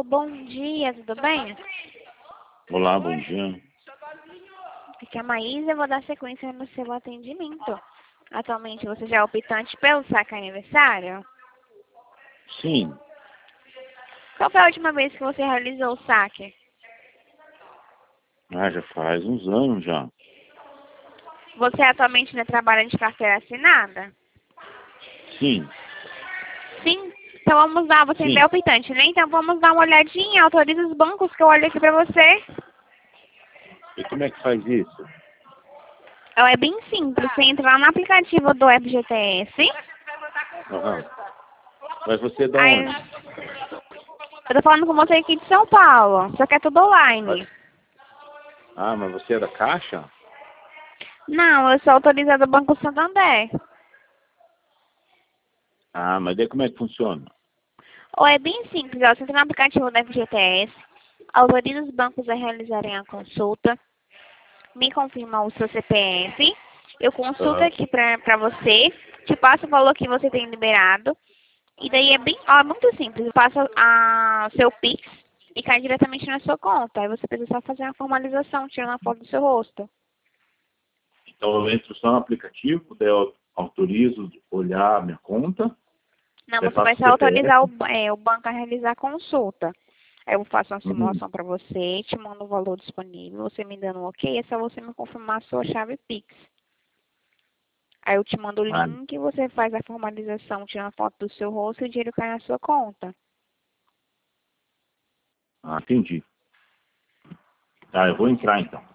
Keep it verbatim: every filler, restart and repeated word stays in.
bom dia, tudo bem? Olá, bom dia. Aqui é a Maísa, eu vou dar sequência no seu atendimento. Atualmente você já é optante pelo saque aniversário? Sim, Qual foi a última vez que você realizou o saque? ah, já faz uns anos já. Você atualmente ainda trabalha de carteira assinada? Sim, Sim? Então vamos lá, você ainda sim. é optante, né? Então vamos dar uma olhadinha, autoriza os bancos que eu olhei aqui pra você. E como é que faz isso? É bem simples, você entra lá no aplicativo do F G T S. Aham. Mas você é da Aí, onde? eu tô falando com você aqui de São Paulo, só que é tudo Mas- online. Ah, mas você é da Caixa? Não, eu sou autorizada do Banco Santander. Ah, mas daí como é que funciona? Ou é bem simples, ó, você entra no aplicativo da F G T S, autoriza os bancos a realizarem a consulta, me confirma o seu C P F, eu consulto Aham. aqui pra, pra você, te passo o valor que você tem liberado, e daí é bem, ó, é muito simples, eu passo a seu Pix e cai diretamente na sua conta. Aí você precisa só fazer uma formalização, tirando a foto do seu rosto. Então eu entro só no aplicativo, daí eu autorizo olhar a minha conta, Não, daí você vai faço só autorizar o, C P F. ba- é, o banco a realizar a consulta. Aí eu faço uma Uhum. simulação para você, te mando o valor disponível, você me dando um ok, é só você me confirmar a sua chave Pix. Aí eu te mando o Ah, link, você faz a formalização, tira a foto do seu rosto e o dinheiro cai na sua conta. ah, entendi. Tá, eu vou entrar então.